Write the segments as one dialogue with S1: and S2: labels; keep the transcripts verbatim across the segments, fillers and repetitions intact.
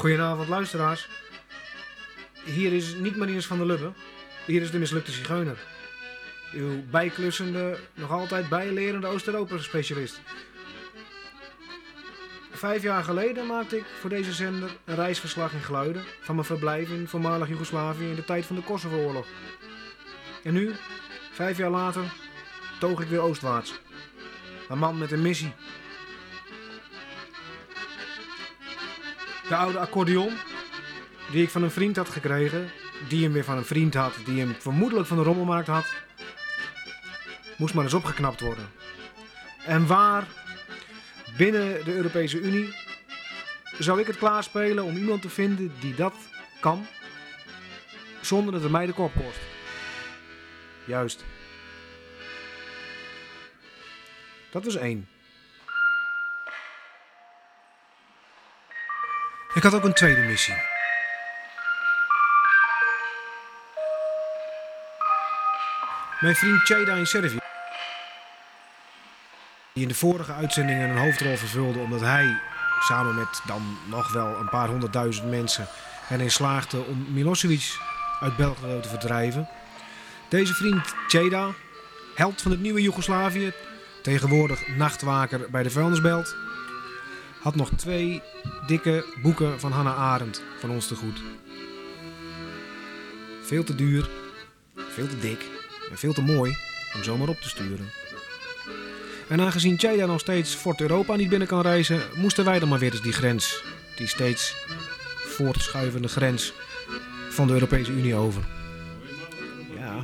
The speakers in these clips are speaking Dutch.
S1: Goedenavond luisteraars. Hier is niet Marinus van der Lubbe. Hier is de mislukte zigeuner. Uw bijklussende, nog altijd bijlerende Oost-Europa-specialist. Vijf jaar geleden maakte ik voor deze zender een reisverslag in geluiden van mijn verblijf in voormalig Joegoslavië in de tijd van de Kosovo-oorlog. En nu, vijf jaar later, toog ik weer oostwaarts. Een man met een missie. De oude accordeon, die ik van een vriend had gekregen, die hem weer van een vriend had, die hem vermoedelijk van de rommelmarkt had, moest maar eens opgeknapt worden. En waar, binnen de Europese Unie, zou ik het klaarspelen om iemand te vinden die dat kan, zonder dat het mij de kop kost. Juist. Dat was één. Ik had ook een tweede missie. Mijn vriend Čeda in Servië, die in de vorige uitzendingen een hoofdrol vervulde omdat hij, samen met dan nog wel een paar honderdduizend mensen, erin slaagde om Milosevic uit Belgrado te verdrijven. Deze vriend Čeda, held van het nieuwe Joegoslavië, tegenwoordig nachtwaker bij de vuilnisbelt, had nog twee dikke boeken van Hannah Arendt van ons te goed. Veel te duur, veel te dik en veel te mooi om zomaar op te sturen. En aangezien Čeda nog steeds Fort Europa niet binnen kan reizen, moesten wij dan maar weer eens die grens, die steeds voortschuivende grens van de Europese Unie over. Ja.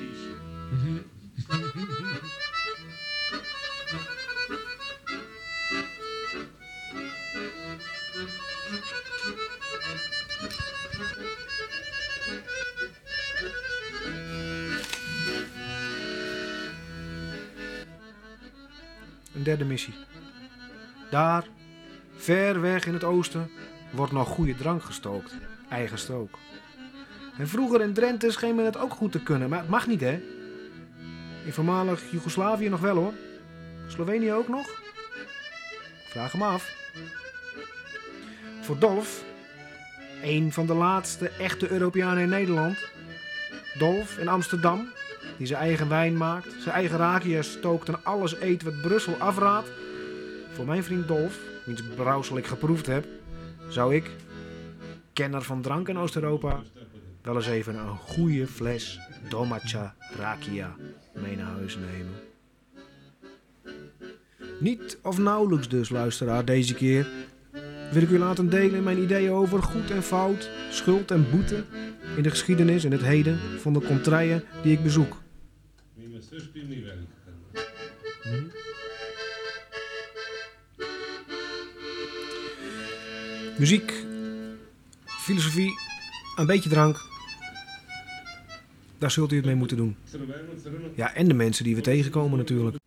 S1: Een derde missie. Daar, ver weg in het oosten, wordt nog goede drank gestookt. Eigen stook. En vroeger in Drenthe scheen men het ook goed te kunnen, maar het mag niet, hè? In voormalig Joegoslavië nog wel, hoor. Slovenië ook nog? Vraag hem af. Voor Dolf, een van de laatste echte Europeanen in Nederland. Dolf in Amsterdam, die zijn eigen wijn maakt, zijn eigen rakia stookt en alles eet wat Brussel afraadt. Voor mijn vriend Dolf, wiens brouwsel ik geproefd heb, zou ik, kenner van drank in Oost-Europa, wel eens even een goede fles Domaća rakia mee naar huis nemen. Niet of nauwelijks dus, luisteraar, deze keer wil ik u laten delen in mijn ideeën over goed en fout, schuld en boete in de geschiedenis en het heden van de contraien die ik bezoek. Hm? Muziek, filosofie, een beetje drank. Daar zult u het mee moeten doen. Ja, en de mensen die we tegenkomen natuurlijk.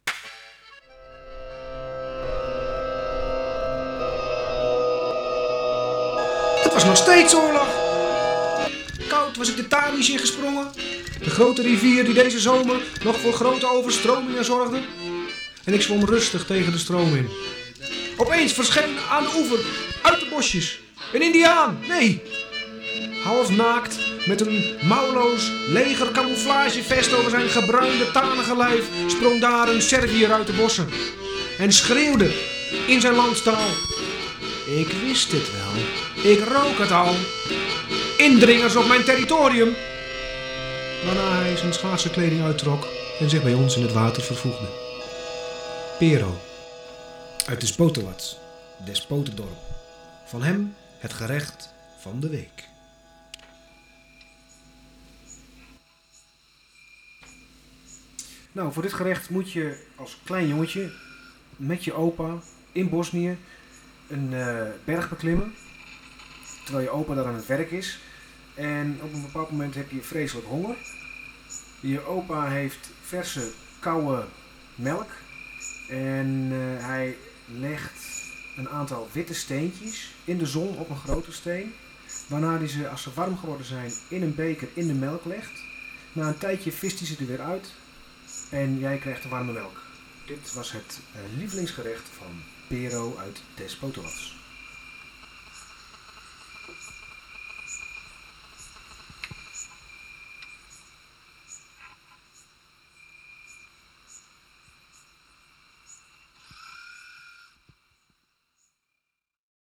S1: Het was nog steeds oorlog. Koud was ik de Talis ingesprongen. De grote rivier die deze zomer nog voor grote overstromingen zorgde. En ik zwom rustig tegen de stroom in. Opeens verscheen aan de oever, uit de bosjes, een Indiaan, nee, half naakt, met een mouwloos leger camouflagevest over zijn gebruinde tanige lijf, sprong daar een Serviër uit de bossen en schreeuwde in zijn landstaal: ik wist het wel, ik rook het al, indringers op mijn territorium. Waarna hij zijn schaarse kleding uittrok en zich bij ons in het water vervoegde. Pero, uit Despotovac, Despotendorp. Van hem het gerecht van de week. Nou, voor dit gerecht moet je als klein jongetje met je opa in Bosnië een uh, berg beklimmen. Terwijl je opa daar aan het werk is. En op een bepaald moment heb je vreselijk honger. Je opa heeft verse, koude melk. En uh, hij legt een aantal witte steentjes in de zon op een grote steen. Waarna hij ze, als ze warm geworden zijn, in een beker in de melk legt. Na een tijdje vist hij ze er weer uit. En jij krijgt de warme melk. Dit was het uh, lievelingsgerecht van Pero uit Despotovac.